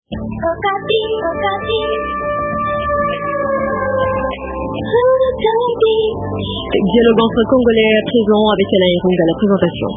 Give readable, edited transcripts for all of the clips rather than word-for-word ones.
Dialogue entre Congolais à présent avec Alain Hérong à la présentation.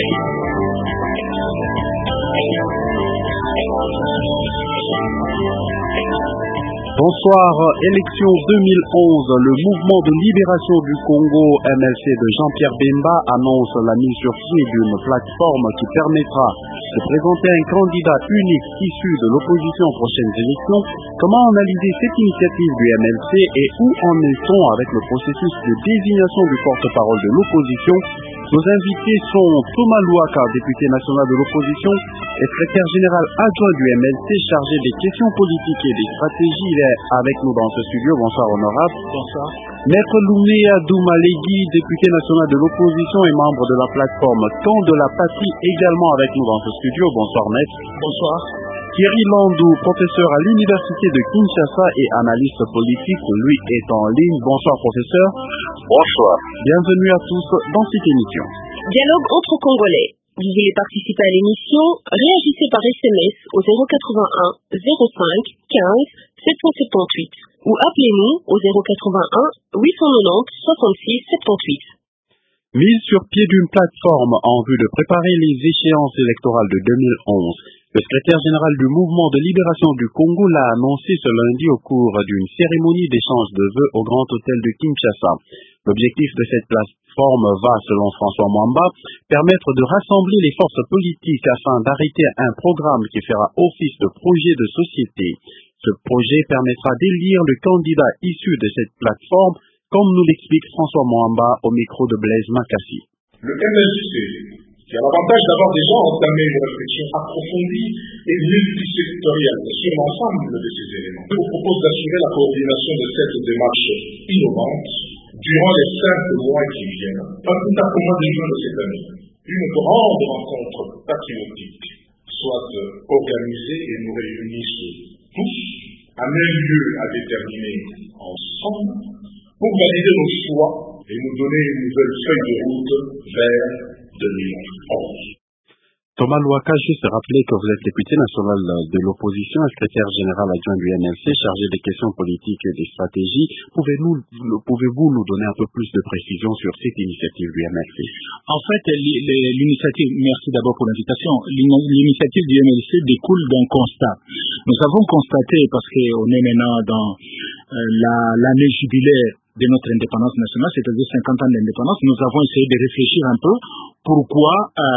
Bonsoir. Élection 2011, le mouvement de libération du Congo MLC de Jean-Pierre Bemba annonce la mise sur pied d'une plateforme qui permettra de présenter un candidat unique issu de l'opposition aux prochaines élections. Comment analyser cette initiative du MLC et où en est-on avec le processus de désignation du porte-parole de l'opposition? Nos invités sont Thomas Louaka, député national de l'opposition et secrétaire général adjoint du MLC chargé des questions politiques et des stratégies. Il est avec nous dans ce studio. Bonsoir honorable. Bonsoir. Maître Lumea Doumalegui, député national de l'opposition et membre de la plateforme Camp de la Patrie, également avec nous dans ce studio. Bonsoir maître. Bonsoir. Thierry Landou, professeur à l'université de Kinshasa et analyste politique, lui est en ligne. Bonsoir professeur. Bonsoir. Bienvenue à tous dans cette émission. Dialogue entre Congolais. Vous voulez participer à l'émission? Réagissez par SMS au 081 05 15 778 ou appelez-nous au 081 890 66 78. Mise sur pied d'une plateforme en vue de préparer les échéances électorales de 2011. Le secrétaire général du mouvement de libération du Congo l'a annoncé ce lundi au cours d'une cérémonie d'échange de vœux au Grand Hôtel de Kinshasa. L'objectif de cette plateforme va, selon François Mwamba, permettre de rassembler les forces politiques afin d'arrêter un programme qui fera office de projet de société. Ce projet permettra d'élire le candidat issu de cette plateforme, comme nous l'explique François Mwamba au micro de Blaise Makassi. Le MLC, qui a l'avantage d'avoir déjà entamé une réflexion approfondie et multisectorielle sur l'ensemble de ces éléments, vous propose d'assurer la coordination de cette démarche innovante durant les 5 mois qui viennent, pas tout à fait mois de juin de cette année. Une grande rencontre patriotique soit organisée et nous réunisse tous à même lieu à déterminer ensemble pour valider nos choix et nous donner une nouvelle feuille de route vers 2011. Thomas Louaka, juste rappeler que vous êtes député national de l'opposition et secrétaire général adjoint du MLC chargé des questions politiques et des stratégies. Pouvez-vous nous donner un peu plus de précision sur cette initiative du MLC? En fait, l'initiative, merci d'abord pour l'invitation, l'initiative du MLC découle d'un constat. Nous avons constaté, parce qu'on est maintenant dans l'année jubilaire de notre indépendance nationale, c'est-à-dire 50 ans d'indépendance, nous avons essayé de réfléchir un peu pourquoi,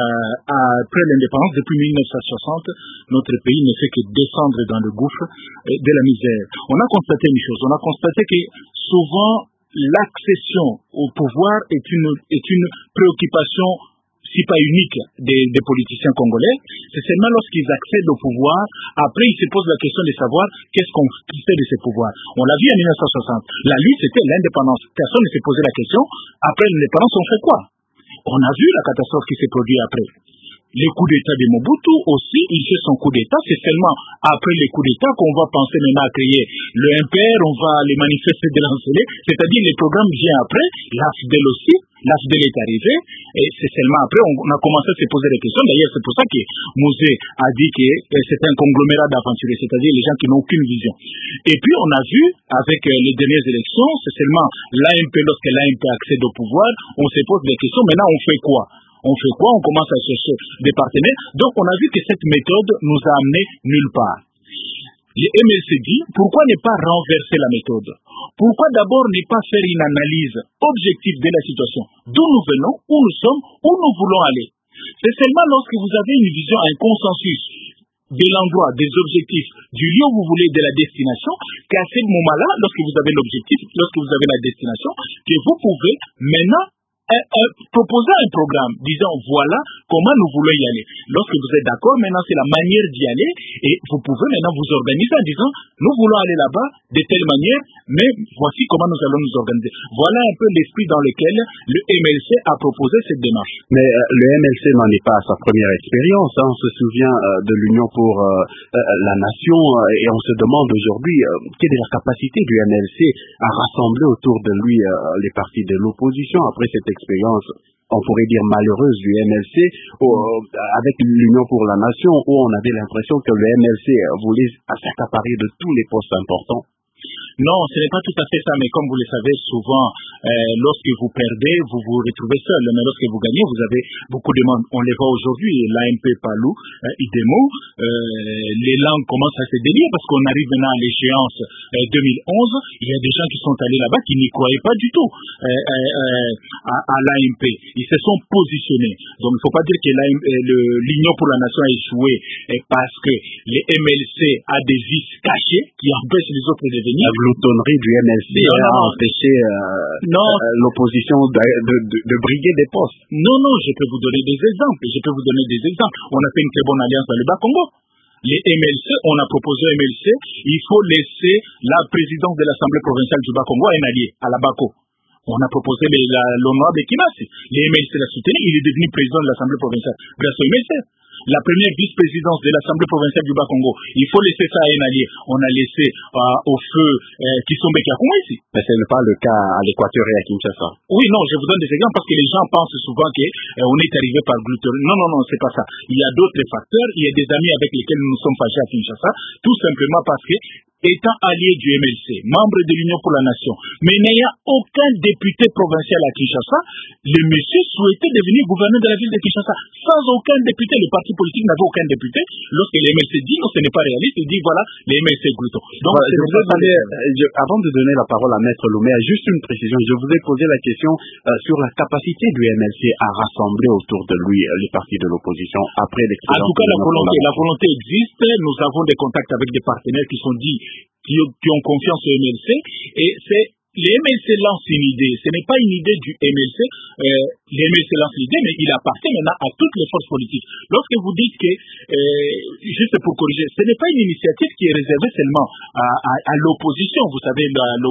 après l'indépendance, depuis 1960, notre pays ne fait que descendre dans le gouffre de la misère. On a constaté une chose, on a constaté que souvent l'accession au pouvoir est une préoccupation si pas unique des politiciens congolais. C'est seulement lorsqu'ils accèdent au pouvoir, après ils se posent la question de savoir qu'est-ce qu'on fait de ces pouvoirs. On l'a vu en 1960. La lutte, c'était l'indépendance. Personne ne s'est posé la question. Après l'indépendance, on fait quoi? On a vu la catastrophe qui s'est produite après. Les coups d'État de Mobutu aussi, il fait son coup d'État. C'est seulement après les coups d'État qu'on va penser maintenant à créer le MPR, on va les manifester de l'enceler. C'est-à-dire les programmes viennent après, l'AFDEL aussi. L'AFDEL est arrivé, et c'est seulement après on a commencé à se poser des questions. D'ailleurs, c'est pour ça que Mosé a dit que c'est un conglomérat d'aventuriers, c'est-à-dire les gens qui n'ont aucune vision. Et puis, on a vu, avec les dernières élections, c'est seulement l'AMP, lorsque l'AMP accède au pouvoir, on se pose des questions. Maintenant, on fait quoi? On commence à chercher des partenaires. Donc, on a vu que cette méthode nous a amené nulle part. Les MLC dit, pourquoi ne pas renverser la méthode? Pourquoi d'abord ne pas faire une analyse objective de la situation, d'où nous venons, où nous sommes, où nous voulons aller? C'est seulement lorsque vous avez une vision, un consensus de l'endroit, des objectifs, du lieu où vous voulez, de la destination, qu'à ce moment-là, lorsque vous avez l'objectif, lorsque vous avez la destination, que vous pouvez maintenant proposer un programme disant voilà comment nous voulons y aller. Lorsque vous êtes d'accord, maintenant c'est la manière d'y aller et vous pouvez maintenant vous organiser en disant nous voulons aller là-bas de telle manière, mais voici comment nous allons nous organiser. Voilà un peu l'esprit dans lequel le MLC a proposé cette démarche. Mais le MLC n'en est pas à sa première expérience. On se souvient de l'Union pour la Nation et on se demande aujourd'hui quelle est la capacité du MLC à rassembler autour de lui les partis de l'opposition après cette expérience on pourrait dire malheureuse du MLC, avec l'Union pour la Nation, où on avait l'impression que le MLC voulait s'accaparer de tous les postes importants? Non, ce n'est pas tout à fait ça, mais comme vous le savez, souvent, lorsque vous perdez, vous vous retrouvez seul. Mais lorsque vous gagnez, vous avez beaucoup de monde. On les voit aujourd'hui, l'AMP Palou, IDEMO, les langues commencent à se délier parce qu'on arrive maintenant à l'échéance 2011. Il y a des gens qui sont allés là-bas qui n'y croyaient pas du tout à l'AMP. Ils se sont positionnés. Donc, il ne faut pas dire que l'Union pour la Nation a échoué parce que les MLC a des vices cachés qui empêchent les autres de venir. La gloutonnerie du MLC a empêché l'opposition de briguer des postes. Non, je peux vous donner des exemples. On a fait une très bonne alliance dans le Bas-Congo. Les MLC, on a proposé au MLC, il faut laisser la présidence de l'Assemblée provinciale du Bas-Congo à un allié, à la BACO. On a proposé l'honorable Kimasi. Les MLC l'a soutenu, il est devenu président de l'Assemblée provinciale grâce au MLC. La première vice-présidence de l'Assemblée provinciale du Bas-Congo, il faut laisser ça à un allié. On a laissé au feu Kisombe Kiakouma ici. Mais ce n'est pas le cas à l'Équateur et à Kinshasa. Oui, non, je vous donne des exemples parce que les gens pensent souvent qu'on est arrivé par gloutonnerie. Non, c'est pas ça. Il y a d'autres facteurs. Il y a des amis avec lesquels nous nous sommes fâchés à Kinshasa, tout simplement parce que, étant allié du MLC, membre de l'Union pour la Nation, mais n'ayant aucun député provincial à Kinshasa, le monsieur souhaitait devenir gouverneur de la ville de Kinshasa. Sans aucun député, le parti politique n'avait aucun député. Lorsque le MLC dit non, ce n'est pas réaliste, il dit voilà, les MLC glouton. Donc, avant de donner la parole à Maître Louméa, juste une précision. Je vous ai posé la question sur la capacité du MLC à rassembler autour de lui les partis de l'opposition après l'expérience. En tout cas, la volonté existe. Nous avons des contacts avec des partenaires qui ont confiance au MLC, et les MLC lancent une idée. Ce n'est pas une idée du MLC. Les MLC lancent l'idée, mais il appartient maintenant à toutes les forces politiques. Lorsque vous dites que, juste pour corriger, ce n'est pas une initiative qui est réservée seulement à l'opposition. Vous savez,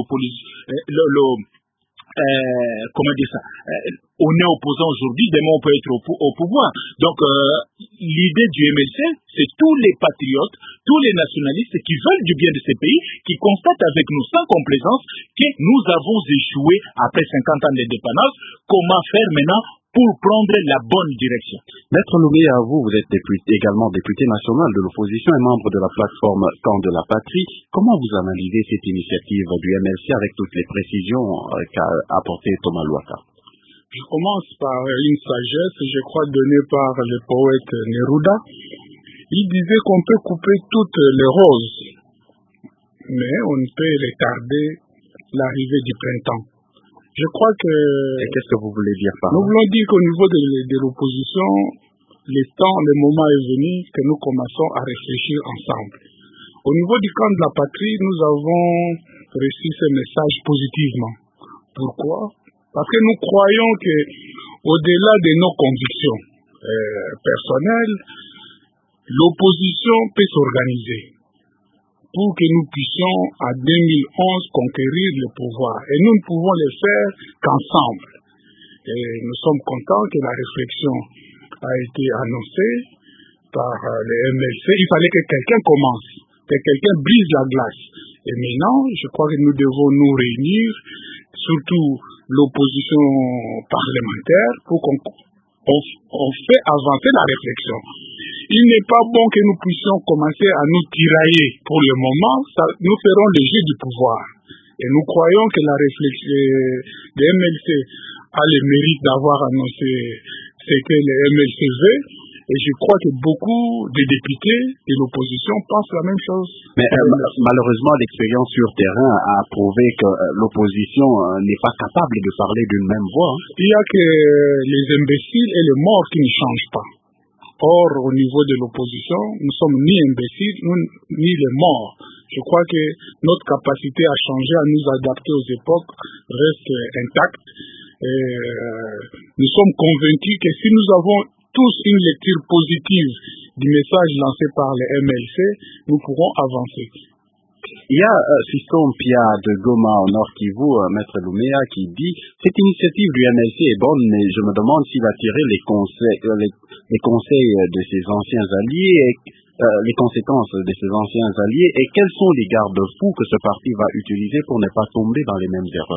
comment dire ça, on est opposant aujourd'hui, demain on peut être au pouvoir. Donc l'idée du MLC, c'est tous les patriotes, tous les nationalistes qui veulent du bien de ces pays, qui constatent avec nous sans complaisance que nous avons échoué après 50 ans d'indépendance. Comment faire maintenant pour prendre la bonne direction? Maître Louméa, vous êtes également député national de l'opposition et membre de la plateforme Camp de la Patrie. Comment vous analysez cette initiative du MLC avec toutes les précisions qu'a apporté Thomas Louaka? Je commence par une sagesse, je crois, donnée par le poète Neruda. Il disait qu'on peut couper toutes les roses, mais on ne peut retarder l'arrivée du printemps. Je crois que... Et qu'est-ce que vous voulez dire par là? Nous voulons dire qu'au niveau de l'opposition, le moment est venu que nous commençons à réfléchir ensemble. Au niveau du camp de la patrie, nous avons reçu ce message positivement. Pourquoi? Parce que nous croyons que, au-delà de nos convictions personnelles, l'opposition peut s'organiser pour que nous puissions, à 2011, conquérir le pouvoir. Et nous ne pouvons le faire qu'ensemble. Et nous sommes contents que la réflexion a été annoncée par le MLC. Il fallait que quelqu'un commence, que quelqu'un brise la glace. Et maintenant, je crois que nous devons nous réunir, surtout l'opposition parlementaire, pour qu'on fait avancer la réflexion. Il n'est pas bon que nous puissions commencer à nous tirailler. Pour le moment, nous ferons le jeu du pouvoir. Et nous croyons que la réflexion des MLC a le mérite d'avoir annoncé ce que le MLC veut. Et je crois que beaucoup de députés de l'opposition pensent la même chose. Mais malheureusement, l'expérience sur terrain a prouvé que l'opposition n'est pas capable de parler d'une même voix. Il y a que les imbéciles et les morts qui ne changent pas. Or, au niveau de l'opposition, nous sommes ni imbéciles, ni les morts. Je crois que notre capacité à changer, à nous adapter aux époques reste intacte. Nous sommes convaincus que si nous avons tous une lecture positive du message lancé par les MLC, nous pourrons avancer. Il y a Fiston Pia de Goma au Nord Kivu, Maître Louméa, qui dit « Cette initiative du MLC est bonne, mais je me demande s'il a tiré les conseils de ses anciens alliés, les conséquences de ses anciens alliés, et quels sont les garde-fous que ce parti va utiliser pour ne pas tomber dans les mêmes erreurs ?»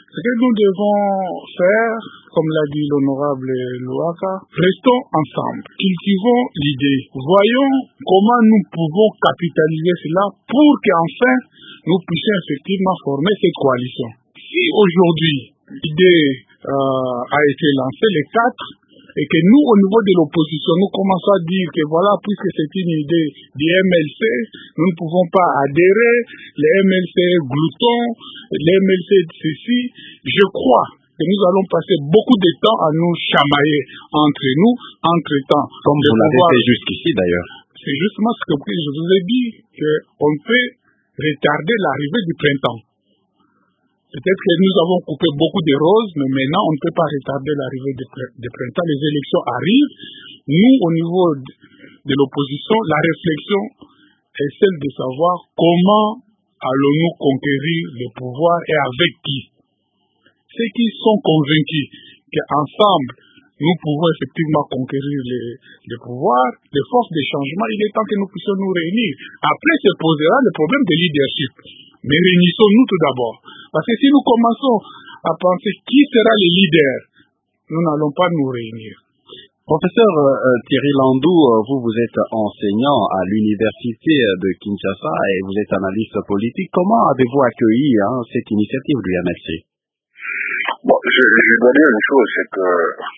Ce que nous devons faire, comme l'a dit l'honorable Louaka, restons ensemble, cultivons l'idée, voyons comment nous pouvons capitaliser cela pour qu'enfin nous puissions effectivement former cette coalition. Si aujourd'hui l'idée a été lancée, les 4, et que nous, au niveau de l'opposition, nous commençons à dire que voilà, puisque c'est une idée du MLC, nous ne pouvons pas adhérer, les MLC gloutons, les MLC ceci. Je crois que nous allons passer beaucoup de temps à nous chamailler entre nous, entre-temps. Comme vous l'avez fait jusqu'ici d'ailleurs. C'est justement ce que je vous ai dit, qu'on peut retarder l'arrivée du printemps. Peut-être que nous avons coupé beaucoup de roses, mais maintenant on ne peut pas retarder l'arrivée du printemps. Les élections arrivent. Nous, au niveau de l'opposition, la réflexion est celle de savoir comment allons-nous conquérir le pouvoir et avec qui. Ceux qui sont convaincus qu'ensemble, nous pouvons effectivement conquérir le pouvoir, les forces de changement, il est temps que nous puissions nous réunir. Après se posera le problème de leadership. Mais réunissons-nous tout d'abord. Parce que si nous commençons à penser qui sera le leader, nous n'allons pas nous réunir. Professeur Thierry Landou, vous êtes enseignant à l'université de Kinshasa et vous êtes analyste politique. Comment avez-vous accueilli cette initiative du MLC? Bon, je dois dire une chose, c'est que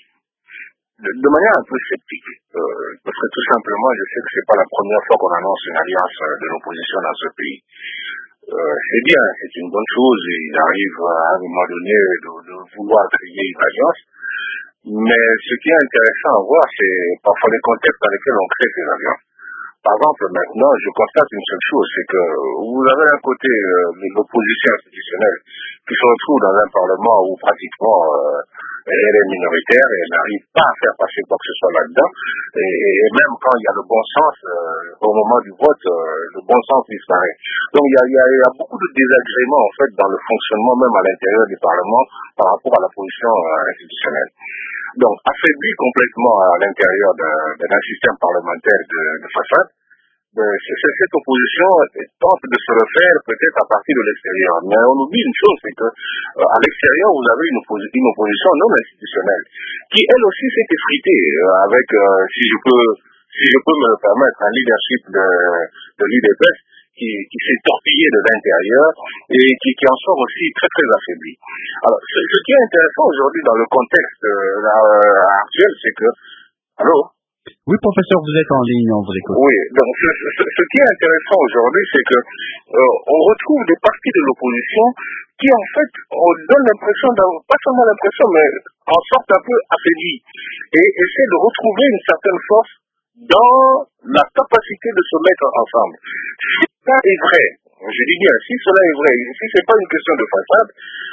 de manière un peu sceptique, parce que tout simplement, je sais que c'est pas la première fois qu'on annonce une alliance de l'opposition dans ce pays. C'est bien, c'est une bonne chose, il arrive à un moment donné de vouloir créer une alliance, mais ce qui est intéressant à voir, c'est parfois les contextes dans lesquels on crée ces alliances. Par exemple, maintenant, je constate une seule chose, c'est que vous avez d'un côté l'opposition institutionnelle qui se retrouve dans un parlement où pratiquement elle est minoritaire et elle n'arrive pas à faire passer quoi que ce soit là-dedans. Et même quand il y a le bon sens, au moment du vote, le bon sens disparaît. Donc il y a beaucoup de désagréments en fait dans le fonctionnement même à l'intérieur du Parlement par rapport à la position institutionnelle. Donc affaibli complètement à l'intérieur d'un système parlementaire de façade, cette opposition tente de se refaire peut-être à partir de l'extérieur. Mais on oublie une chose, c'est que à l'extérieur, vous avez une opposition non institutionnelle qui, elle aussi, s'est effritée avec, si je peux me permettre, un leadership de l'UDPS qui s'est torpillé de l'intérieur et qui en sort aussi très très affaibli. Alors, ce qui est intéressant aujourd'hui dans le contexte actuel, c'est que... Allô? Oui, professeur, vous êtes en ligne, on vous écoute. Oui, donc ce qui est intéressant aujourd'hui, c'est que on retrouve des partis de l'opposition qui, en fait, on donne l'impression d'avoir, pas seulement l'impression, mais en sorte un peu affaiblis, et essaient de retrouver une certaine force dans la capacité de se mettre ensemble. Si ça est vrai, je dis bien, si cela est vrai, si c'est pas une question de façade,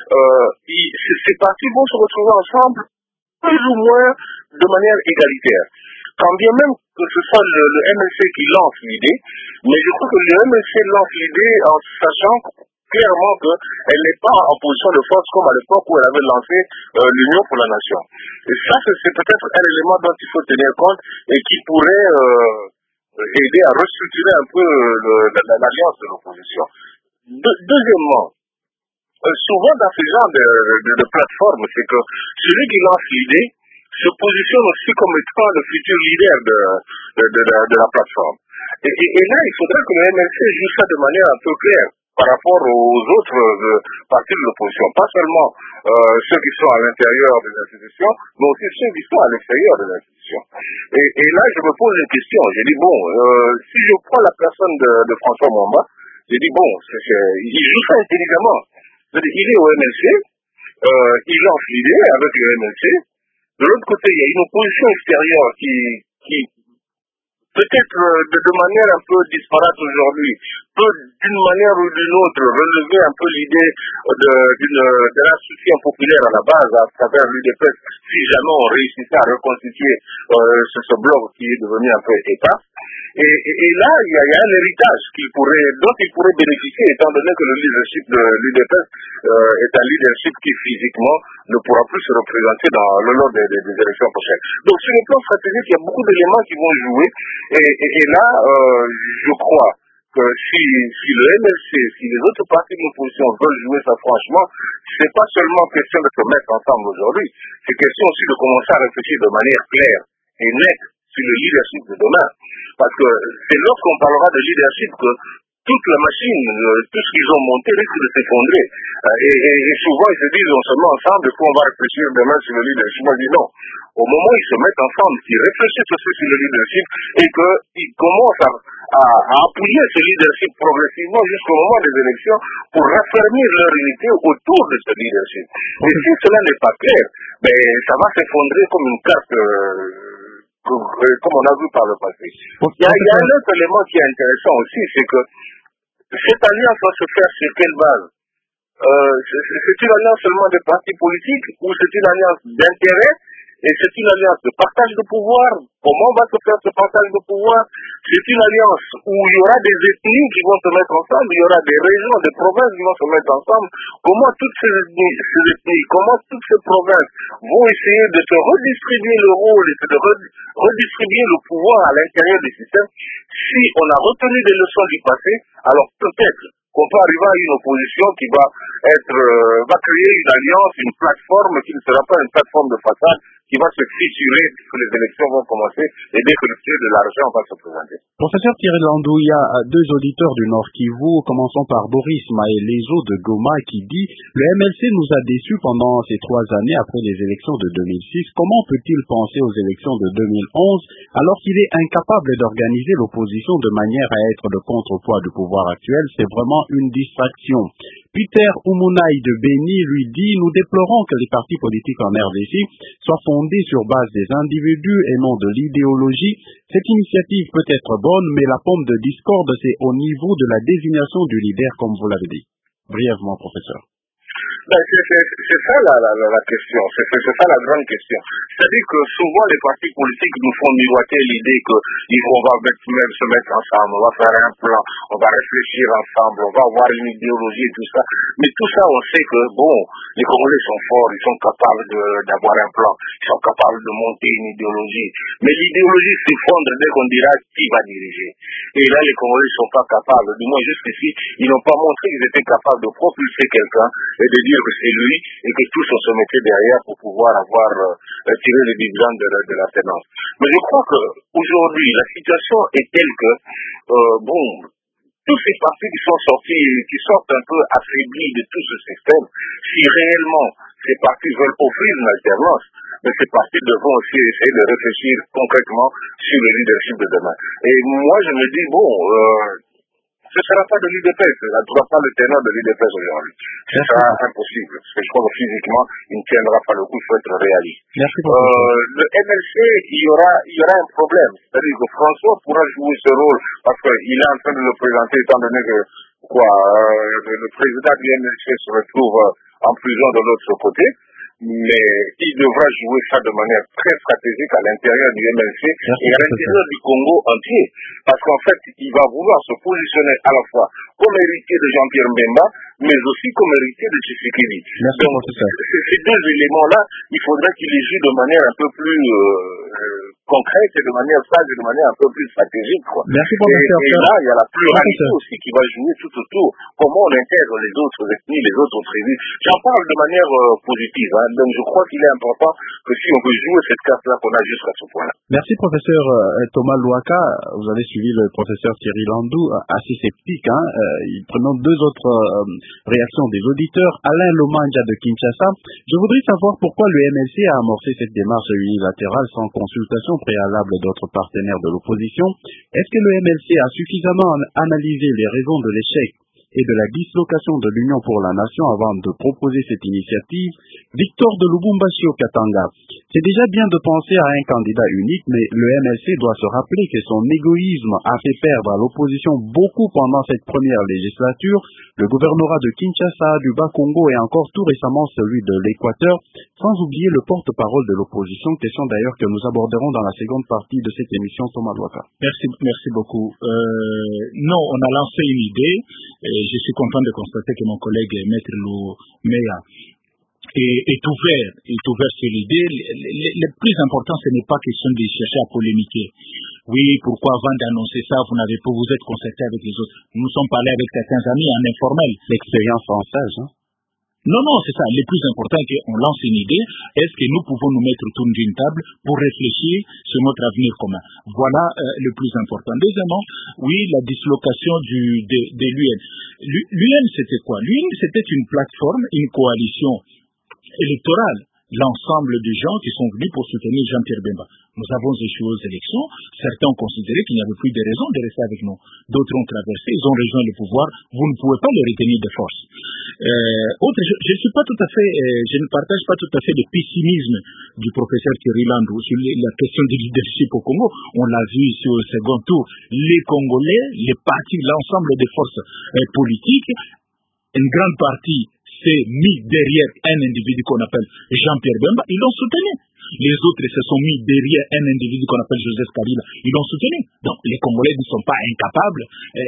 ces partis vont se retrouver ensemble plus ou moins de manière égalitaire. Quand bien même que ce soit le MLC qui lance l'idée, mais je crois que le MLC lance l'idée en sachant clairement qu'elle n'est pas en position de force comme à l'époque où elle avait lancé l'Union pour la Nation. Et ça, c'est peut-être un élément dont il faut tenir compte et qui pourrait aider à restructurer un peu l'alliance de l'opposition. Deuxièmement, souvent dans ce genre de plateforme, c'est que celui qui lance l'idée se positionne aussi comme étant le futur leader de la plateforme. Et là, il faudrait que le MLC joue ça de manière un peu claire par rapport aux autres partis de l'opposition. Pas seulement ceux qui sont à l'intérieur des institutions, mais aussi ceux qui sont à l'extérieur des institutions. Et là, je me pose une question. J'ai dit, bon, si je prends la personne de François Mwamba, j'ai dit, bon, il joue ça intelligemment. Il est au MLC, il lance l'idée avec le MLC. De l'autre côté, il y a une opposition extérieure qui peut-être de manière un peu disparate aujourd'hui, peut d'une manière ou d'une autre relever un peu l'idée de l'instruction populaire à la base à travers l'UDPS, si jamais on réussissait à reconstituer ce bloc qui est devenu un peu État. Et là, il y a un héritage dont il pourrait bénéficier, étant donné que le leadership de l'UDPS est un leadership qui physiquement ne pourra plus se représenter le long des élections prochaines. Donc sur le plan stratégique, il y a beaucoup d'éléments qui vont jouer. Et là, je crois que que si le MLC, si les autres partis de l'opposition veulent jouer ça franchement, c'est pas seulement question de se mettre ensemble aujourd'hui, c'est question aussi de commencer à réfléchir de manière claire et nette sur le leadership de demain. Parce que c'est lorsqu'on parlera de leadership que toute la machine, tout ce qu'ils ont monté risque de s'effondrer. Et souvent, ils se disent, on se met ensemble et puis on va réfléchir demain sur le leadership. Moi, je dis non. Au moment où ils se mettent ensemble, qu'ils réfléchissent aussi sur le leadership et qu'ils commencent à appuyer ce leadership progressivement jusqu'au moment des élections pour raffermir leur unité autour de ce leadership. Et si cela n'est pas clair, ben, ça va s'effondrer comme une carte... comme on a vu par le passé. Il y a un autre élément qui est intéressant aussi, c'est que cette alliance va se faire sur quelle base? C'est une alliance seulement des partis politiques ou c'est une alliance d'intérêt et c'est une alliance de partage de pouvoir? Comment va se faire ce partage de pouvoir? C'est une alliance où il y aura des ethnies qui vont se mettre ensemble, il y aura des régions, des provinces qui vont se mettre ensemble. Comment toutes ces ethnies, comment toutes ces provinces vont essayer de se redistribuer le rôle et de redistribuer le pouvoir à l'intérieur du système? Si on a retenu des leçons du passé, alors peut-être qu'on peut arriver à une opposition qui va créer une alliance, une plateforme qui ne sera pas une plateforme de façade, qui va se fissurer dès que les élections vont commencer et dès que le prix de l'argent va se présenter. Professeur Thierry Landou, il y a deux auditeurs du Nord Kivu, commençons par Boris Maëlezo de Goma qui dit « Le MLC nous a déçus pendant ces 3 années après les élections de 2006. Comment peut-il penser aux élections de 2011 alors qu'il est incapable d'organiser l'opposition de manière à être le contrepoids du pouvoir actuel? C'est vraiment une distraction. » Peter Oumounai de Béni lui dit « Nous déplorons que les partis politiques en RDC soient fondés sur base des individus et non de l'idéologie. Cette initiative peut être bonne, mais la pomme de discorde, c'est au niveau de la désignation du leader, comme vous l'avez dit. » Brièvement, professeur. Ben, c'est ça la question, c'est ça la grande question. C'est-à-dire que souvent les partis politiques nous font miroiter l'idée qu'on va même se mettre ensemble, on va faire un plan, on va réfléchir ensemble, on va avoir une idéologie et tout ça. Mais tout ça, on sait que, bon, les Congolais sont forts, ils sont capables d'avoir un plan, ils sont capables de monter une idéologie. Mais l'idéologie s'effondre dès qu'on dira qui va diriger. Et là, les Congolais ne sont pas capables, du moins jusqu'ici, ils n'ont pas montré qu'ils étaient capables de propulser quelqu'un et de dire que c'est lui et que tous on se mettait derrière pour pouvoir avoir tiré les dividendes de la tenance. Mais je crois que aujourd'hui la situation est telle que tous ces partis qui sont sortis, qui sortent un peu affaiblis de tout ce système, si réellement ces partis veulent offrir une alternance, mais ces partis devront aussi essayer de réfléchir concrètement sur le leadership de demain. Et moi je me dis ce ne sera pas de l'UDPS, ça ne sera pas le tenant de l'UDPS aujourd'hui. Ce sera impossible, parce que je crois que physiquement, il ne tiendra pas le coup, il faut être réaliste. Le MLC, il y aura un problème. C'est-à-dire que François pourra jouer ce rôle, parce qu'il est en train de le présenter, étant donné que le président du MLC se retrouve en prison de l'autre côté. Mais il devra jouer ça de manière très stratégique à l'intérieur du MLC et à l'intérieur du Congo entier. Parce qu'en fait, il va vouloir se positionner à la fois comme héritier de Jean-Pierre Mbemba, mais aussi comme héritier de Tshisekedi. Donc, ces deux éléments-là, il faudrait qu'il les joue de manière un peu plus concrète et de manière sage et de manière un peu plus stratégique. Merci, et là, il y a la pluralité aussi qui va jouer tout autour. Comment on intègre les autres ethnies, les autres tribus. J'en parle de manière positive. Donc je crois qu'il est important que si on veut jouer cette carte-là, qu'on a jusqu'à ce point-là. Merci, professeur Thomas Louaka. Vous avez suivi le professeur Thierry Landou, assez sceptique. Prenons deux autres réactions des auditeurs. Alain Lomanja de Kinshasa. Je voudrais savoir pourquoi le MLC a amorcé cette démarche unilatérale sans consultation préalable d'autres partenaires de l'opposition. Est-ce que le MLC a suffisamment analysé les raisons de l'échec et de la dislocation de l'Union pour la Nation avant de proposer cette initiative? Victor de Lubumbashi au Katanga. C'est déjà bien de penser à un candidat unique, mais le MLC doit se rappeler que son égoïsme a fait perdre à l'opposition beaucoup pendant cette première législature. Le gouvernorat de Kinshasa, du Bas-Congo et encore tout récemment celui de l'Équateur, sans oublier le porte-parole de l'opposition, question d'ailleurs que nous aborderons dans la seconde partie de cette émission, Thomas Louaka. Merci beaucoup. Non, on a lancé une idée. Je suis content de constater que mon collègue Maître Loumeya est ouvert sur l'idée. Le plus important, ce n'est pas question de chercher à polémiquer. oui, pourquoi avant d'annoncer ça, vous êtes concerté avec les autres. Nous nous sommes parlé avec certains amis en informel. L'expérience française, hein? Non, c'est ça. Le plus important est qu'on lance une idée. Est-ce que nous pouvons nous mettre autour d'une table pour réfléchir sur notre avenir commun? Voilà le plus important. Deuxièmement, oui, la dislocation de l'UN. L'UN, c'était quoi? L'UN, c'était une plateforme, une coalition électorale. L'ensemble des gens qui sont venus pour soutenir Jean-Pierre Bemba. Nous avons échoué aux élections. Certains ont considéré qu'il n'y avait plus de raison de rester avec nous. D'autres ont traversé, ils ont rejoint le pouvoir. Vous ne pouvez pas les retenir de force. Je suis pas tout à fait, je ne partage pas tout à fait le pessimisme du professeur Thierry Landou sur la question du leadership au Congo. On l'a vu sur le second tour. Les Congolais, les partis, l'ensemble des forces politiques, une grande partie s'est mis derrière un individu qu'on appelle Jean-Pierre Bemba, ils l'ont soutenu. Les autres se sont mis derrière un individu qu'on appelle Joseph Kabila, ils l'ont soutenu. Donc les Congolais ne sont pas incapables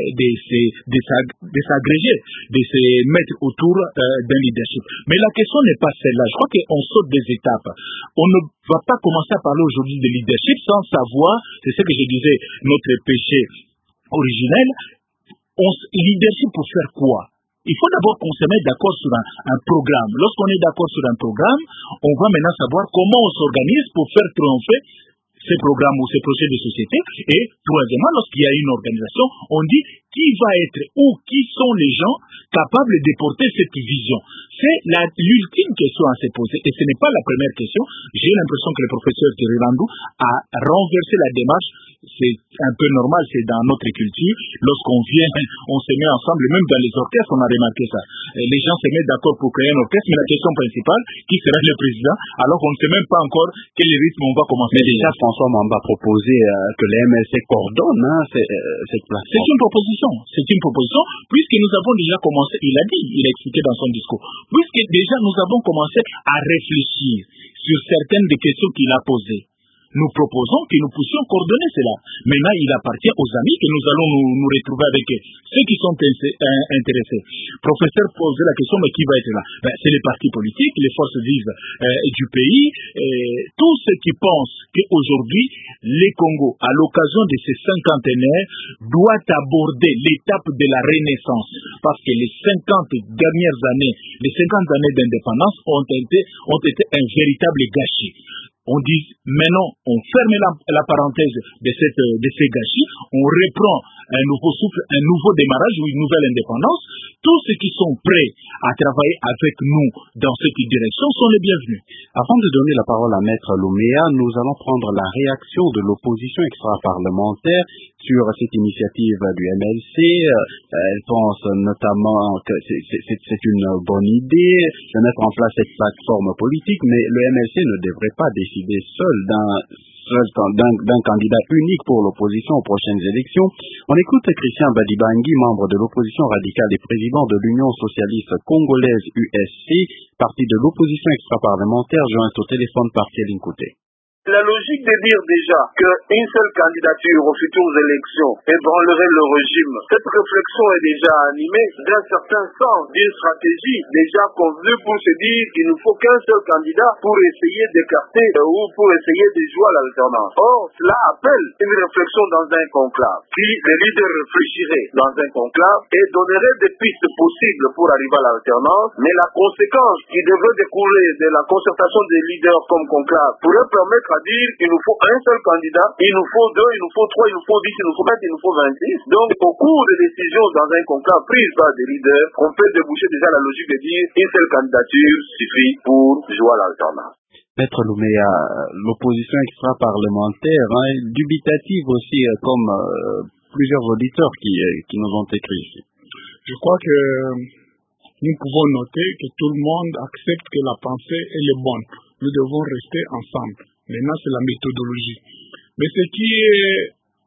de s'agréger, de se mettre autour d'un leadership. Mais la question n'est pas celle-là. Je crois qu'on saute des étapes. On ne va pas commencer à parler aujourd'hui de leadership sans savoir, c'est ce que je disais, notre péché originel. Leadership pour faire quoi? Il faut d'abord qu'on se mette d'accord sur un programme. Lorsqu'on est d'accord sur un programme, on va maintenant savoir comment on s'organise pour faire triompher ces programmes ou ces projets de société. Et troisièmement, lorsqu'il y a une organisation, on dit qui va être ou qui sont les gens capables de porter cette vision. C'est l'ultime question à se poser. Et ce n'est pas la première question. J'ai l'impression que le professeur Thierry Landou a renversé la démarche. C'est un peu normal, c'est dans notre culture. Lorsqu'on vient, on se met ensemble, même dans les orchestres, on a remarqué ça. Les gens se mettent d'accord pour créer un orchestre, mais la question principale, qui sera le président, alors qu'on ne sait même pas encore quel rythme on va commencer. Mais déjà, François Mamba a proposé que les MLC coordonnent cette plateforme. C'est une proposition, puisque nous avons déjà commencé, il a expliqué dans son discours, puisque déjà nous avons commencé à réfléchir sur certaines des questions qu'il a posées. Nous proposons que nous puissions coordonner cela. Maintenant, il appartient aux amis que nous allons nous retrouver avec ceux qui sont intéressés. Professeur posait la question, mais qui va être là? C'est les partis politiques, les forces vives du pays, tous ceux qui pensent qu'aujourd'hui, les Congo, à l'occasion de ces cinquantenaires, doit aborder l'étape de la renaissance. Parce que les 50 dernières années, les 50 années d'indépendance ont été un véritable gâchis. On dit, maintenant, on ferme la parenthèse de ces gâchis, on reprend un nouveau souffle, un nouveau démarrage ou une nouvelle indépendance. Tous ceux qui sont prêts à travailler avec nous dans cette direction sont les bienvenus. Avant de donner la parole à Maître Louméa, nous allons prendre la réaction de l'opposition extra-parlementaire sur cette initiative du MLC. Elle pense notamment que c'est une bonne idée de mettre en place cette plateforme politique, mais le MLC ne devrait pas décider seul d'un candidat unique pour l'opposition aux prochaines élections. On écoute Christian Badibangui, membre de l'opposition radicale et président de l'Union socialiste congolaise USC, parti de l'opposition extra-parlementaire, joint au téléphone par Céline Couté. La logique de dire déjà qu'une seule candidature aux futures élections ébranlerait le régime, cette réflexion est déjà animée d'un certain sens, d'une stratégie déjà convenue pour se dire qu'il ne faut qu'un seul candidat pour essayer d'écarter ou pour essayer de jouer à l'alternance. Or, cela appelle une réflexion dans un conclave, qui les leaders réfléchiraient dans un conclave et donneraient des pistes possibles pour arriver à l'alternance, mais la conséquence qui devrait découler de la concertation des leaders comme conclave pourrait permettre à dire qu'il nous faut un seul candidat, il nous faut 2, il nous faut 3, il nous faut 10, il nous faut 20, il nous faut 26. Donc, au cours des décisions dans un conclave prise par des leaders, on peut déboucher déjà la logique de dire une seule candidature suffit pour jouer à l'alternance. Maître Louméa, l'opposition extra-parlementaire, dubitative aussi, comme plusieurs auditeurs qui nous ont écrit ici. Je crois que nous pouvons noter que tout le monde accepte que la pensée est bonne. Nous devons rester ensemble. Maintenant, c'est la méthodologie. Mais ce qui est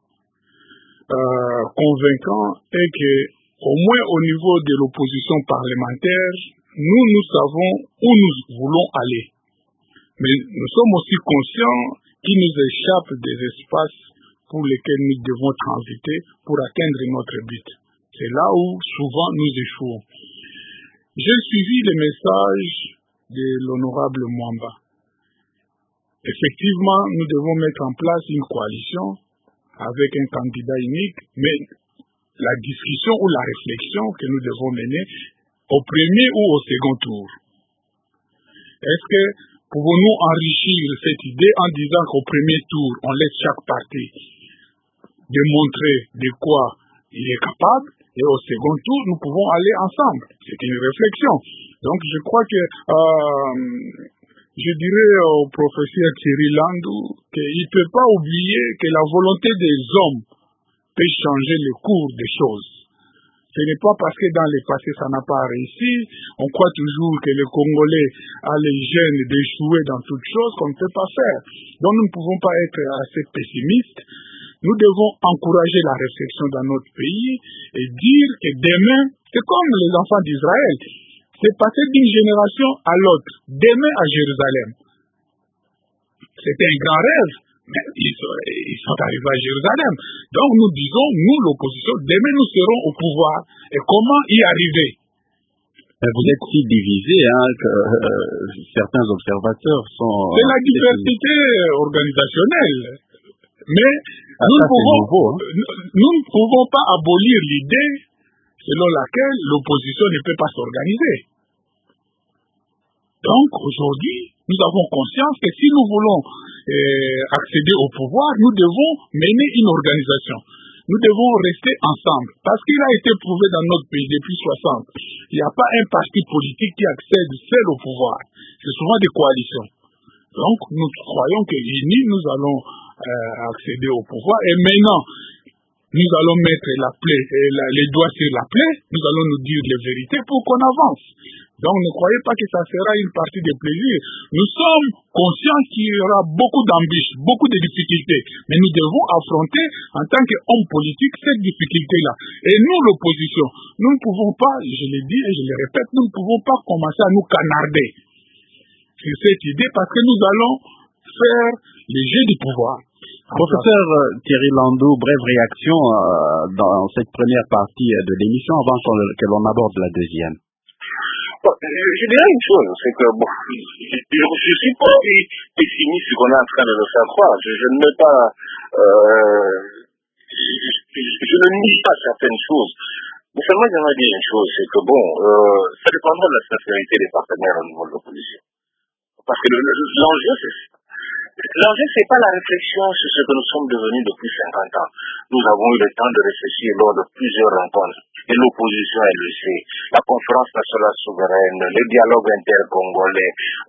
convaincant est que, au moins au niveau de l'opposition parlementaire, nous savons où nous voulons aller. Mais nous sommes aussi conscients qu'il nous échappe des espaces pour lesquels nous devons transiter pour atteindre notre but. C'est là où souvent nous échouons. J'ai suivi le message de l'honorable Mwamba. Effectivement, nous devons mettre en place une coalition avec un candidat unique, mais la discussion ou la réflexion que nous devons mener au premier ou au second tour. Est-ce que pouvons-nous enrichir cette idée en disant qu'au premier tour, on laisse chaque parti démontrer de quoi il est capable, et au second tour, nous pouvons aller ensemble. C'est une réflexion. Donc, je crois que je dirais au professeur Thierry Landou qu'il ne peut pas oublier que la volonté des hommes peut changer le cours des choses. Ce n'est pas parce que dans le passé ça n'a pas réussi, on croit toujours que le Congolais a les gènes d'échouer dans toutes choses qu'on ne peut pas faire. Donc nous ne pouvons pas être assez pessimistes. Nous devons encourager la réflexion dans notre pays et dire que demain, c'est comme les enfants d'Israël, c'est passé d'une génération à l'autre, demain à Jérusalem. C'était un grand rêve, mais ils sont arrivés à Jérusalem. Donc nous disons, nous l'opposition, demain nous serons au pouvoir. Et comment y arriver? Vous êtes si divisé que certains observateurs sont... C'est la diversité organisationnelle. Mais nous ne pouvons pas abolir l'idée selon laquelle l'opposition ne peut pas s'organiser. Donc aujourd'hui, nous avons conscience que si nous voulons accéder au pouvoir, nous devons mener une organisation. Nous devons rester ensemble. Parce qu'il a été prouvé dans notre pays depuis 60. Il n'y a pas un parti politique qui accède seul au pouvoir. C'est souvent des coalitions. Donc nous croyons qu'unis, nous allons accéder au pouvoir. Et maintenant, nous allons mettre les doigts sur la plaie, nous allons nous dire les vérités pour qu'on avance. Donc ne croyez pas que ça sera une partie de plaisir. Nous sommes conscients qu'il y aura beaucoup d'embûches, beaucoup de difficultés, mais nous devons affronter en tant qu'hommes politiques cette difficulté-là. Et nous, l'opposition, nous ne pouvons pas, je l'ai dit et je le répète, nous ne pouvons pas commencer à nous canarder sur cette idée parce que nous allons faire les jeux du pouvoir. Professeur Thierry Landou, brève réaction dans cette première partie de l'émission avant que l'on aborde la deuxième. Je dirais une chose, c'est que je ne suis pas pessimiste qu'on est en train de le faire croire. Je ne mets pas, je ne nie pas certaines choses. Mais seulement j'aimerais dire une chose, c'est que ça dépendra de la sincérité des partenaires au niveau de l'opposition. Parce que l'enjeu, c'est ça. L'enjeu, c'est pas la réflexion sur ce que nous sommes devenus depuis 50 ans. Nous avons eu le temps de réfléchir lors de plusieurs rencontres. Et l'opposition, elle le sait. La conférence nationale souveraine, les dialogues intercongolais,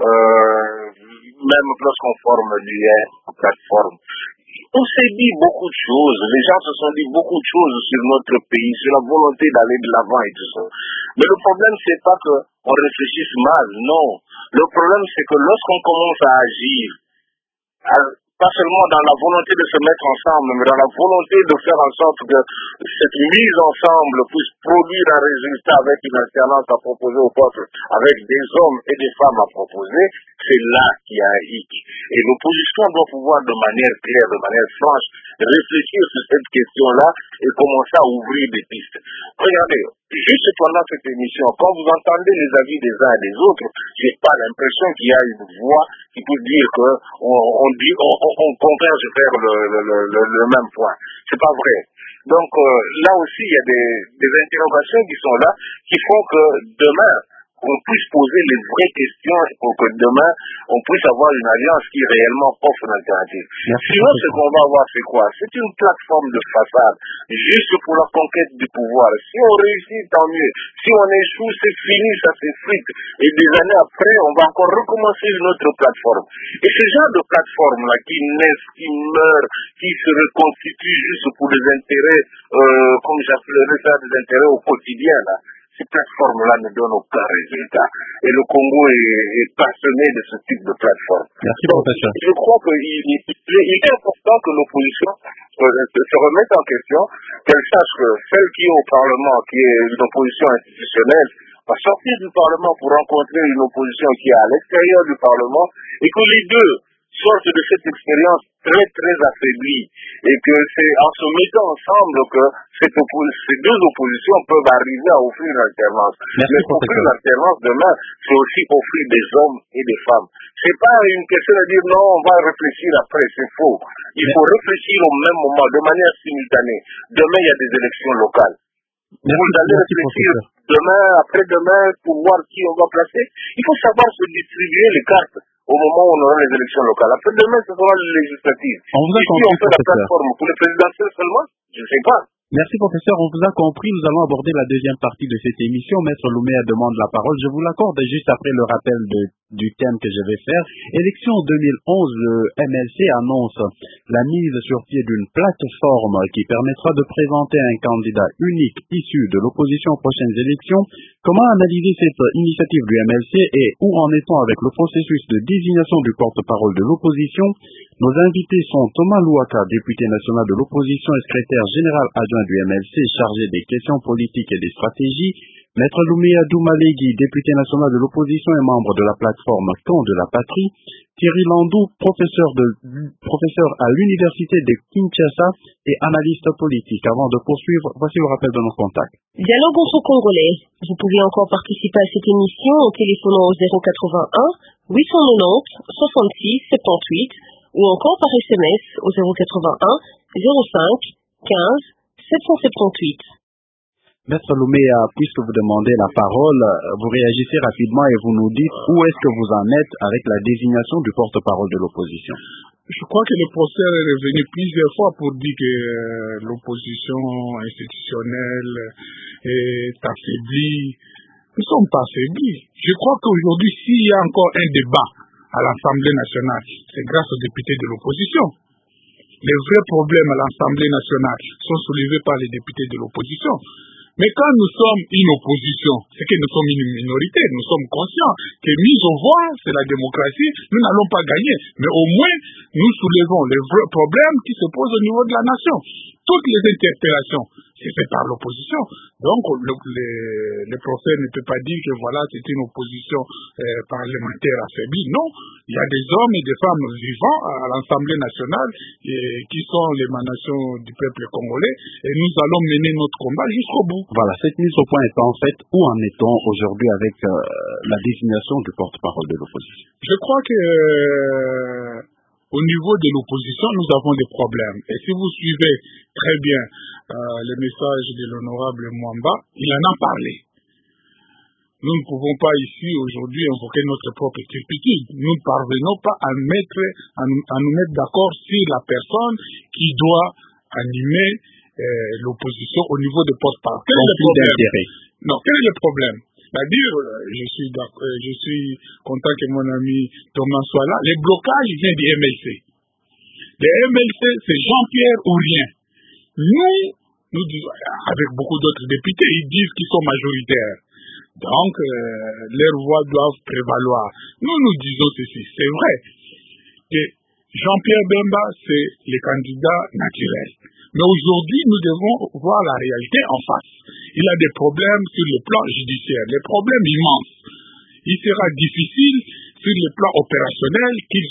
même lorsqu'on forme l'UN, plateforme. On s'est dit beaucoup de choses. Les gens se sont dit beaucoup de choses sur notre pays, sur la volonté d'aller de l'avant et tout ça. Mais le problème, c'est pas qu'on réfléchisse mal, non. Le problème, c'est que lorsqu'on commence à agir, pas seulement dans la volonté de se mettre ensemble, mais dans la volonté de faire en sorte que cette mise ensemble puisse produire un résultat avec une alternance à proposer au peuple, avec des hommes et des femmes à proposer, c'est là qu'il y a un hic. Et l'opposition doit pouvoir de manière claire, de manière franche, réfléchir sur cette question-là et commencer à ouvrir des pistes. Regardez, juste pendant cette émission, quand vous entendez les avis des uns et des autres, j'ai pas l'impression qu'il y a une voix qui peut dire que on converge vers le même point. C'est pas vrai. Donc là aussi, il y a des interrogations qui sont là, qui font que demain, on puisse poser les vraies questions pour que demain, on puisse avoir une alliance qui réellement offre une alternative. Sinon, ce qu'on va avoir, c'est quoi? C'est une plateforme de façade, juste pour la conquête du pouvoir. Si on réussit, tant mieux. Si on échoue, c'est fini, ça s'effrite. Et des années après, on va encore recommencer une autre plateforme. Et ce genre de plateforme-là, qui naissent, qui meurent, qui se reconstituent juste pour des intérêts, comme j'appellerais ça, des intérêts au quotidien, là. Ces plateformes-là ne donnent aucun résultat. Et le Congo est passionné de ce type de plateforme. Merci, donc, professeur. je crois qu'il est important que l'opposition se remette en question, qu'elle sache que celle qui est au Parlement, qui est une opposition institutionnelle, va sortir du Parlement pour rencontrer une opposition qui est à l'extérieur du Parlement, et que les deux sortent de cette expérience très très affaiblie et que c'est en se mettant ensemble que ces deux oppositions peuvent arriver à offrir l'alternance. Mais offrir l'alternance demain, c'est aussi offrir des hommes et des femmes. C'est pas une question de dire non, on va réfléchir après, c'est faux. Il faut réfléchir au même moment, de manière simultanée. Demain, il y a des élections locales. Vous allez réfléchir demain, après-demain, pour voir qui on va placer. Il faut savoir se distribuer les cartes au moment où on aura les élections locales. Après-demain, ce sera les législatives. Ici, on fait la plateforme pour les présidentielles seulement, je ne sais pas. Merci professeur, on vous a compris, nous allons aborder la deuxième partie de cette émission. Maître Louméa demande la parole, je vous l'accorde juste après le rappel du thème que je vais faire. Élection 2011, le MLC annonce la mise sur pied d'une plateforme qui permettra de présenter un candidat unique issu de l'opposition aux prochaines élections. Comment analyser cette initiative du MLC et où en est-on avec le processus de désignation du porte-parole de l'opposition? Nos invités sont Thomas Louaka, député national de l'opposition et secrétaire général adjoint du MLC chargé des questions politiques et des stratégies, Maître Louméa Doumalégui, député national de l'opposition et membre de la plateforme Camp de la Patrie, Thierry Landou, professeur à l'université de Kinshasa et analyste politique. Avant de poursuivre, voici le rappel de nos contacts. Dialogue entre Congolais. Vous pouvez encore participer à cette émission en téléphonant au 081 890 66 78 ou encore par SMS au 081 05 15 778. Maître Louméa, puisque vous demandez la parole, vous réagissez rapidement et vous nous dites où est-ce que vous en êtes avec la désignation du porte-parole de l'opposition. Je crois que le professeur est revenu plusieurs fois pour dire que l'opposition institutionnelle est affaiblie. Nous ne sommes pas affaiblis. Je crois qu'aujourd'hui, s'il y a encore un débat à l'Assemblée nationale, c'est grâce aux députés de l'opposition. Les vrais problèmes à l'Assemblée nationale sont soulevés par les députés de l'opposition. Mais quand nous sommes une opposition, c'est que nous sommes une minorité, nous sommes conscients que mise au voix, c'est la démocratie, nous n'allons pas gagner. Mais au moins, nous soulevons les vrais problèmes qui se posent au niveau de la nation. Toutes les interpellations, c'est fait par l'opposition. Donc, le professeur ne peut pas dire que voilà, c'est une opposition parlementaire affaiblie. Non, il y a des hommes et des femmes vivants à l'Assemblée nationale qui sont l'émanation du peuple congolais et nous allons mener notre combat jusqu'au bout. Voilà, cette mise au point étant faite, où en est-on aujourd'hui avec la désignation du porte-parole de l'opposition? Je crois que au niveau de l'opposition, nous avons des problèmes. Et si vous suivez très bien le message de l'honorable Mwamba, il en a parlé. Nous ne pouvons pas ici aujourd'hui invoquer notre propre turpitude. Nous ne parvenons pas à nous mettre d'accord sur la personne qui doit animer l'opposition au niveau de porte-parole. Quel est le problème? Non, quel est le problème? C'est-à-dire, je suis content que mon ami Thomas soit là. Les blocages viennent du MLC. Le MLC, c'est Jean-Pierre ou rien. Nous disons, avec beaucoup d'autres députés, ils disent qu'ils sont majoritaires. Donc, leurs voix doivent prévaloir. Nous disons ceci. C'est vrai que Jean-Pierre Bemba, c'est le candidat naturel. Mais aujourd'hui, nous devons voir la réalité en face. Il a des problèmes sur le plan judiciaire, des problèmes immenses. Il sera difficile sur le plan opérationnel qu'il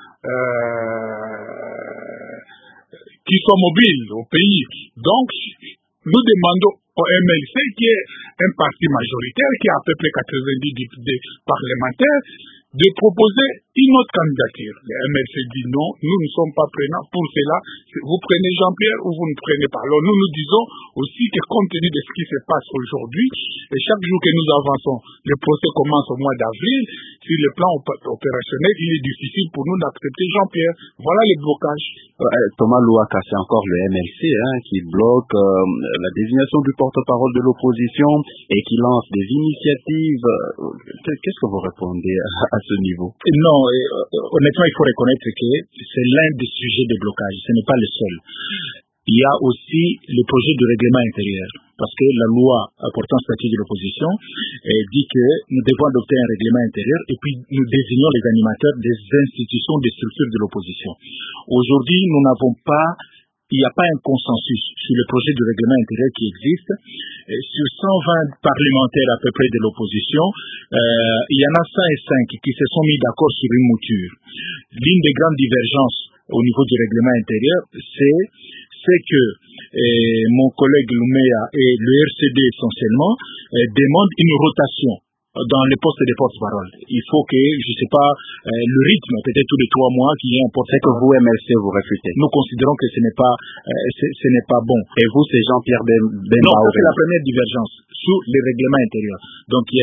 soit mobile au pays. Donc, nous demandons au MLC, qui est un parti majoritaire, qui a à peu près 90 députés parlementaires, de proposer une autre candidature. Le MLC dit non, nous ne sommes pas prenants pour cela. Vous prenez Jean-Pierre ou vous ne prenez pas. Alors nous disons aussi que compte tenu de ce qui se passe aujourd'hui, et chaque jour que nous avançons, le procès commence au mois d'avril, sur le plan opérationnel, il est difficile pour nous d'accepter Jean-Pierre. Voilà les blocages. Thomas Louaka, c'est encore le MLC qui bloque la désignation du porte-parole de l'opposition et qui lance des initiatives. Qu'est-ce que vous répondez à ce niveau? Non, honnêtement, il faut reconnaître que c'est l'un des sujets de blocage. Ce n'est pas le seul. Il y a aussi le projet de règlement intérieur. Parce que la loi portant statut de l'opposition dit que nous devons adopter un règlement intérieur et puis nous désignons les animateurs des institutions, des structures de l'opposition. Aujourd'hui, nous n'avons pas il n'y a pas un consensus sur le projet de règlement intérieur qui existe. Sur 120 parlementaires à peu près de l'opposition, il y en a 105 qui se sont mis d'accord sur une mouture. L'une des grandes divergences au niveau du règlement intérieur, c'est que mon collègue Lumea et le RCD essentiellement demandent une rotation dans les postes de porte-parole. Il faut que, je ne sais pas, le rythme, peut-être tous les 3 mois, qu'il y ait un porte-parole. C'est que vous, MLC, vous refutez. Nous considérons que ce n'est pas bon. Et vous, c'est Jean-Pierre Bemba? Non, c'est la première divergence sur les règlements intérieurs. Donc, il y a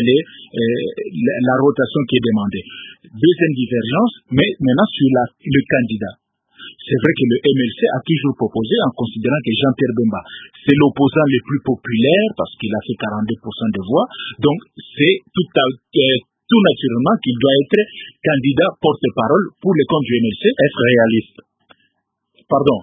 la rotation qui est demandée. Deuxième divergence, mais maintenant sur le candidat. C'est vrai que le MLC a toujours proposé, en considérant que Jean-Pierre Bemba, c'est l'opposant le plus populaire, parce qu'il a fait 42% de voix, donc c'est tout naturellement qu'il doit être candidat porte-parole pour le compte du MLC. Est-ce réaliste? Pardon.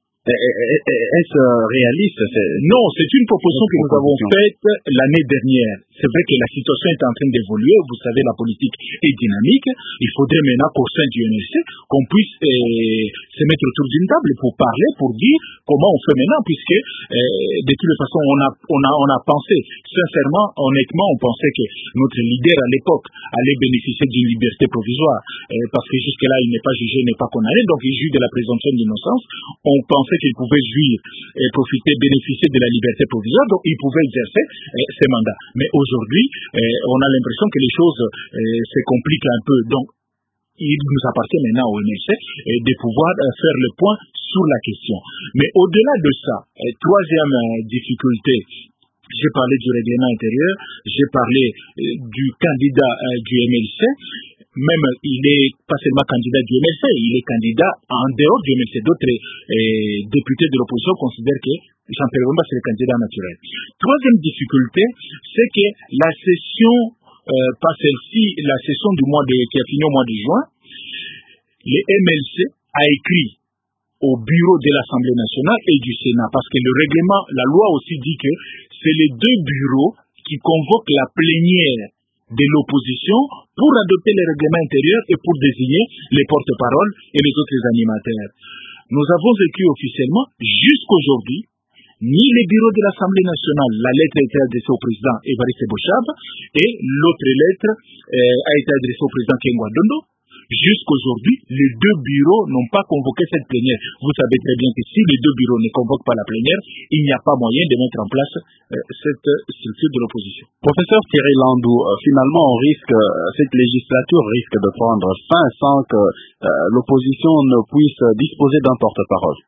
Est-ce réaliste? Non, c'est une proposition que nous avons faite l'année dernière. C'est vrai que la situation est en train d'évoluer. Vous savez, la politique est dynamique. Il faudrait maintenant qu'au sein du MLC, qu'on puisse se mettre autour d'une table pour parler, pour dire comment on fait maintenant, puisque de toute façon, on a pensé, sincèrement, honnêtement, on pensait que notre leader à l'époque allait bénéficier d'une liberté provisoire, parce que jusque-là, il n'est pas jugé, il n'est pas condamné, donc il jouit de la présomption d'innocence. On pensait qu'il pouvait jouir et bénéficier de la liberté provisoire, donc il pouvait exercer ses mandats. Mais aujourd'hui, on a l'impression que les choses se compliquent un peu. Donc, il nous appartient maintenant au MLC de pouvoir faire le point sur la question. Mais au-delà de ça, troisième difficulté, j'ai parlé du règlement intérieur, j'ai parlé du candidat du MLC. Même, il est pas seulement candidat du MLC, il est candidat en dehors du MLC. D'autres députés de l'opposition considèrent que Jean-Pierre Bemba, c'est le candidat naturel. Troisième difficulté, c'est que la session, pas celle-ci, la session qui a fini au mois de juin, le MLC a écrit au bureau de l'Assemblée nationale et du Sénat, parce que le règlement, la loi aussi dit que c'est les deux bureaux qui convoquent la plénière de l'opposition pour adopter les règlements intérieurs et pour désigner les porte-paroles et les autres animateurs. Nous avons écrit officiellement, jusqu'aujourd'hui, ni les bureaux de l'Assemblée nationale, la lettre a été adressée au président Évariste Bochab et l'autre lettre a été adressée au président Kengwa Dondo. Jusqu'aujourd'hui, les deux bureaux n'ont pas convoqué cette plénière. Vous savez très bien que si les deux bureaux ne convoquent pas la plénière, il n'y a pas moyen de mettre en place cette structure de l'opposition. Professeur Thierry Landou, finalement, cette législature risque de prendre fin sans que l'opposition ne puisse disposer d'un porte-parole.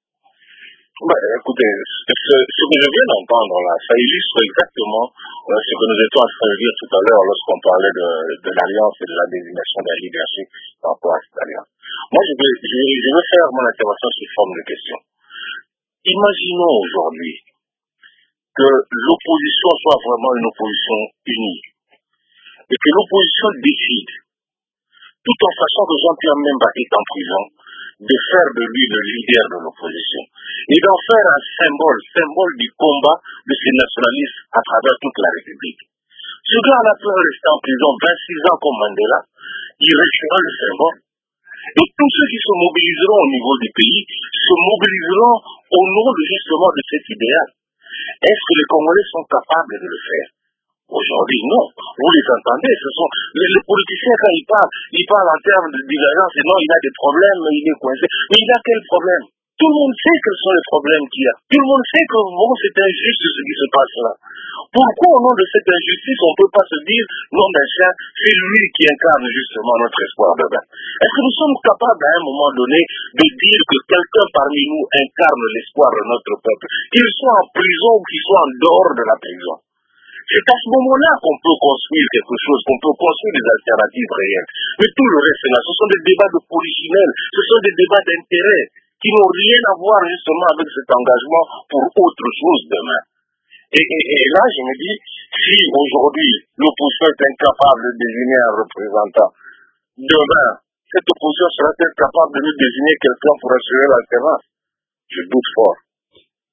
Écoutez, ce que je viens d'entendre là, ça illustre exactement ce que nous étions en train de dire tout à l'heure lorsqu'on parlait de l'alliance et de la désignation d'un leadership par rapport à cette alliance. Moi, je veux faire mon intervention sous forme de question. Imaginons aujourd'hui que l'opposition soit vraiment une opposition unie et que l'opposition décide, tout en sachant que Jean-Pierre Bemba est en prison, de faire de lui le leader de l'opposition et d'en faire un symbole du combat de ces nationalistes à travers toute la République. Ce gars-là peut rester en prison 26 ans comme Mandela, il restera le symbole. Et tous ceux qui se mobiliseront au niveau du pays se mobiliseront au nom justement de cet idéal. Est-ce que les Congolais sont capables de le faire? Aujourd'hui, non. Vous les entendez, les politiciens, quand ils parlent en termes de divergence, et non, il a des problèmes, il est coincé. Mais il a quel problème? Tout le monde sait quels sont les problèmes qu'il y a. Tout le monde sait que bon, c'est injuste ce qui se passe là. Pourquoi au nom de cette injustice, on ne peut pas se dire, non, ben chien, c'est lui qui incarne justement notre espoir de bain? Est-ce que nous sommes capables à un moment donné de dire que quelqu'un parmi nous incarne l'espoir de notre peuple, qu'il soit en prison ou qu'il soit en dehors de la prison? C'est à ce moment-là qu'on peut construire quelque chose, qu'on peut construire des alternatives réelles. Mais tout le reste là, ce sont des débats de polichinelle, ce sont des débats d'intérêt qui n'ont rien à voir justement avec cet engagement pour autre chose demain. Et là, je me dis, si aujourd'hui l'opposition est incapable de désigner un représentant, demain, cette opposition sera-t-elle capable de nous désigner quelqu'un pour assurer l'alternance? Je doute fort.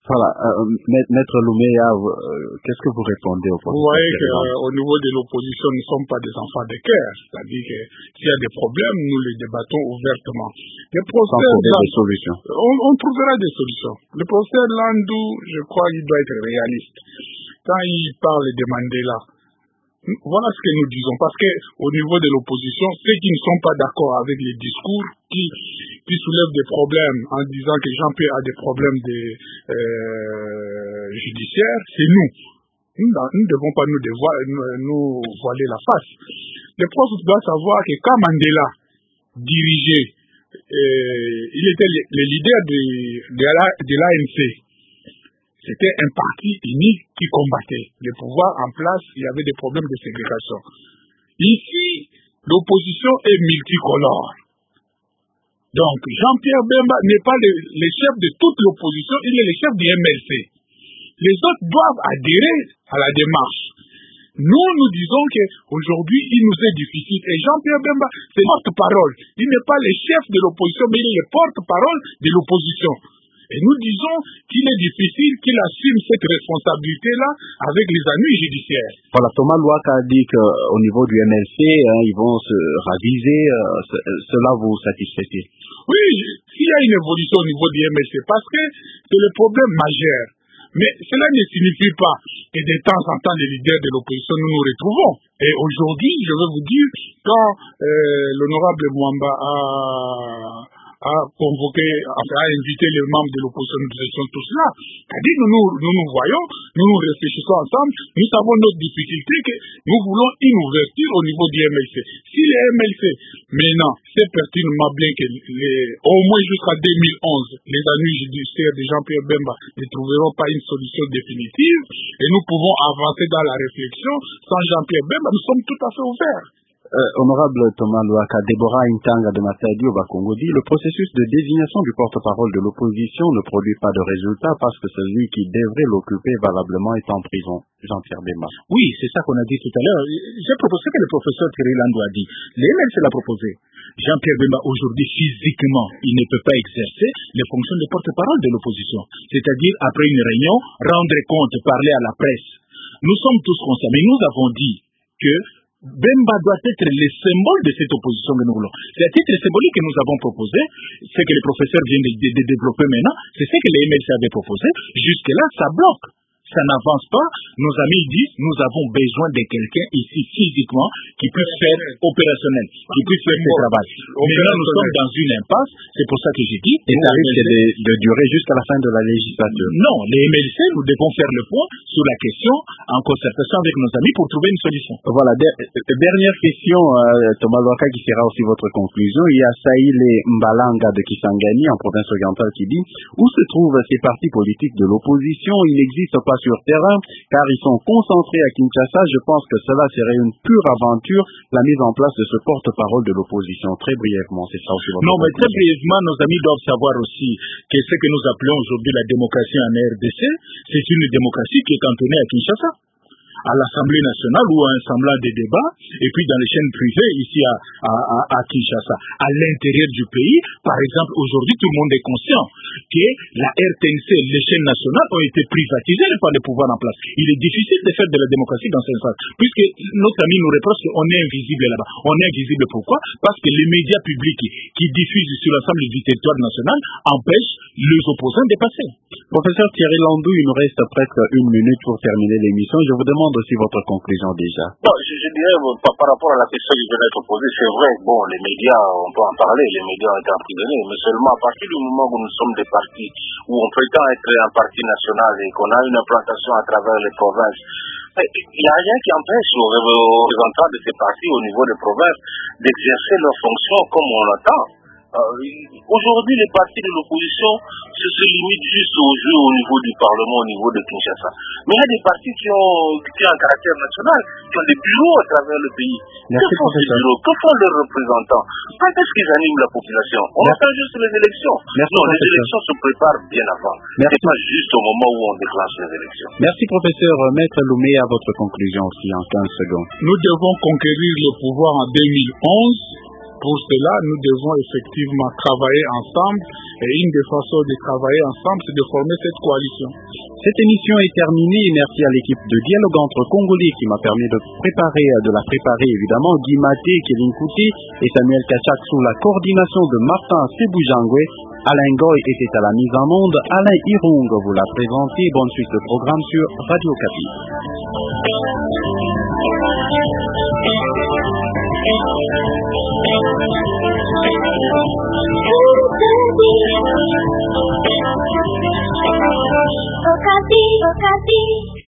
Voilà, Maître Louméa, qu'est-ce que vous répondez au Vous voyez qu'au niveau de l'opposition, nous ne sommes pas des enfants de cœur. C'est-à-dire que s'il y a des problèmes, nous les débattons ouvertement. Sans trouver des solutions. On trouvera des solutions. Le professeur Landou, je crois qu'il doit être réaliste. Quand il parle de Mandela, voilà ce que nous disons. Parce qu'au niveau de l'opposition, ceux qui ne sont pas d'accord avec les discours qui soulèvent des problèmes en disant que Jean-Pierre a des problèmes judiciaires, c'est nous. Nous ne devons pas nous voiler la face. Le prof doit savoir que quand Mandela dirigeait, il était le leader de l'ANC. C'était un parti unique qui combattait. Le pouvoir en place, il y avait des problèmes de ségrégation. Ici, l'opposition est multicolore. Donc, Jean-Pierre Bemba n'est pas le chef de toute l'opposition, il est le chef du MLC. Les autres doivent adhérer à la démarche. Nous disons qu'aujourd'hui, il nous est difficile. Et Jean-Pierre Bemba, c'est porte-parole. Il n'est pas le chef de l'opposition, mais il est le porte-parole de l'opposition. Et nous disons qu'il est difficile qu'il assume cette responsabilité-là avec les ennuis judiciaires. Voilà, Thomas Louaka a dit qu'au niveau du MLC, ils vont se raviser. Cela vous satisfait-il? Oui, s'il y a une évolution au niveau du MLC, parce que c'est le problème majeur. Mais cela ne signifie pas que de temps en temps, les leaders de l'opposition, nous nous retrouvons. Et aujourd'hui, je veux vous dire, quand l'honorable Mwamba a convoqué, a invité les membres de l'opposition, nous étions tous là. C'est-à-dire, nous voyons, nous réfléchissons ensemble, nous savons notre difficulté, que nous voulons une ouverture au niveau du MLC. Si les MLC, maintenant, c'est pertinemment bien que au moins jusqu'à 2011, les ennuis judiciaires de Jean-Pierre Bemba ne trouveront pas une solution définitive, et nous pouvons avancer dans la réflexion sans Jean-Pierre Bemba, nous sommes tout à fait ouverts. Honorable Thomas Louaka, Déborah Intanga de Matadi au Bakongo dit le processus de désignation du porte-parole de l'opposition ne produit pas de résultat parce que celui qui devrait l'occuper valablement est en prison. Jean-Pierre Bemba. Oui, c'est ça qu'on a dit tout à l'heure. J'ai proposé ce que le professeur Thierry Landou a dit. Les MLC l'a proposé. Jean-Pierre Bemba, aujourd'hui, physiquement, il ne peut pas exercer les fonctions de porte-parole de l'opposition. C'est-à-dire, après une réunion, rendre compte, parler à la presse. Nous sommes tous conscients, mais nous avons dit que Bemba doit être le symbole de cette opposition que nous voulons. C'est à titre symbolique que nous avons proposé, ce que le professeur vient de développer maintenant, c'est ce que les MLC avaient proposé. Jusque-là, ça bloque. Ça n'avance pas. Nos amis disent, nous avons besoin de quelqu'un ici physiquement qui puisse faire opérationnel, qui puisse faire ce travail. Mais là, nous sommes dans une impasse. C'est pour ça que j'ai dit. Et ça risque de durer jusqu'à la fin de la législature. Non, les MLC, nous devons faire le point sur la question en concertation avec nos amis pour trouver une solution. Voilà. Dernière question, Thomas Louaka, qui sera aussi votre conclusion. Il y a Saïle Mbalanga de Kisangani, en province orientale, qui dit où se trouvent ces partis politiques de l'opposition? Il n'existe pas sur terrain, car ils sont concentrés à Kinshasa. Je pense que cela serait une pure aventure, la mise en place de ce porte-parole de l'opposition. Très brièvement, c'est ça aussi votre Non, mais très brièvement, nos amis doivent savoir aussi que ce que nous appelons aujourd'hui la démocratie en RDC, c'est une démocratie qui est cantonnée à Kinshasa, à l'Assemblée nationale ou à un semblant de débat, et puis dans les chaînes privées ici à Kinshasa. À l'intérieur du pays, par exemple, aujourd'hui, tout le monde est conscient que la RTNC, les chaînes nationales, ont été privatisées par le pouvoir en place. Il est difficile de faire de la démocratie dans ce sens, puisque notre ami nous reproche qu'on est invisible là-bas. On est invisible pourquoi? Parce que les médias publics qui diffusent sur l'ensemble du territoire national empêchent les opposants de passer. Professeur Thierry Landou, il nous reste presque une minute pour terminer l'émission. Je vous demande aussi votre conclusion déjà. Bon, je dirais, par rapport à la question qui vient d'être posée, c'est vrai, bon, les médias, on peut en parler, les médias ont été emprisonnés, mais seulement à partir du moment où nous sommes des partis, où on prétend être un parti national et qu'on a une implantation à travers les provinces, il n'y a rien qui empêche aux représentants de ces partis au niveau des provinces d'exercer leurs fonctions comme on l'entend. Aujourd'hui, les partis de l'opposition se limitent juste au jeu au niveau du Parlement, au niveau de Kinshasa. Mais il y a des partis qui ont un caractère national, qui ont des bureaux à travers le pays. Merci, que font ces bureaux? Que font leurs représentants? Quand est-ce qu'ils animent la population? On attend juste les élections. Merci, non, professeur. les élections se préparent bien avant. C'est pas juste au moment où on déclenche les élections. Merci, professeur. Maître Louméa, votre conclusion aussi en 15 secondes. Nous devons conquérir le pouvoir en 2011 Pour cela, nous devons effectivement travailler ensemble et une des façons de travailler ensemble, c'est de former cette coalition. Cette émission est terminée. Merci à l'équipe de Dialogue entre Congolais qui m'a permis de la préparer évidemment. Guy Maté, Kevin Kouti et Samuel Kachak sous la coordination de Martin Seboujangwe. Alain Goy était à la mise en onde. Alain Irung vous l'a présenté. Bonne suite de programme sur Radio Okapi. Okapi.